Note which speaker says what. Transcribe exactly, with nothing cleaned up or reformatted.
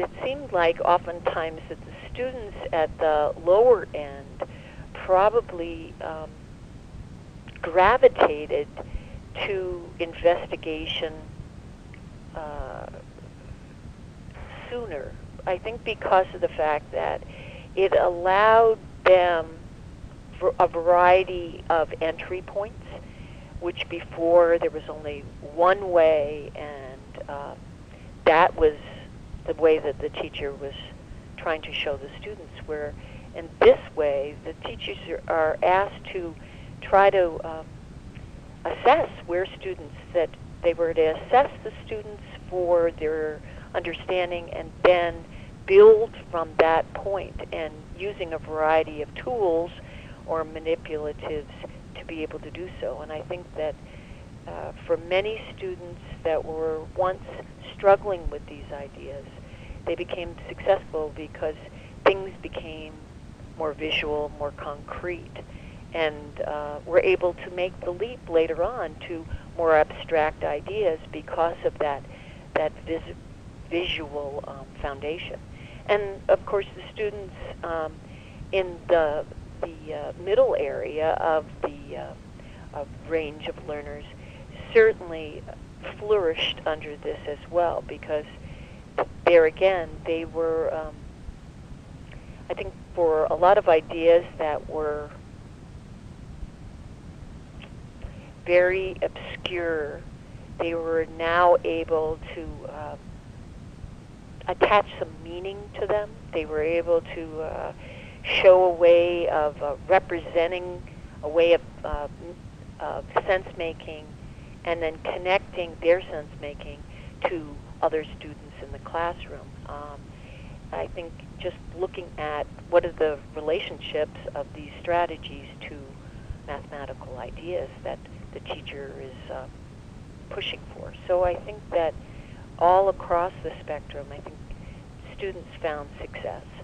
Speaker 1: it seemed like oftentimes that the students at the lower end probably um, gravitated to investigation uh, sooner. I think because of the fact that it allowed them a variety of entry points, which before there was only one way, and uh, that was the way that the teacher was trying to show the students. Where in this way, the teachers are asked to try to um, assess where students, that they were to assess the students for their understanding and then build from that point, and using a variety of tools or manipulatives to be able to do so. And I think that uh, for many students that were once struggling with these ideas, they became successful because things became more visual, more concrete, and uh, were able to make the leap later on to more abstract ideas because of that that vis- visual um, foundation. And of course, the students um, in the the uh, middle area of the uh, of range of learners certainly flourished under this as well, because there again they were, um, I think, for a lot of ideas that were very obscure, they were now able to uh, attach some meaning to them. They were able to uh, show a way of uh, representing, a way of, uh, of sense-making, and then connecting their sense-making to other students in the classroom. Um, I think just looking at what are the relationships of these strategies to mathematical ideas that the teacher is uh, pushing for. So I think that all across the spectrum, I think students found success.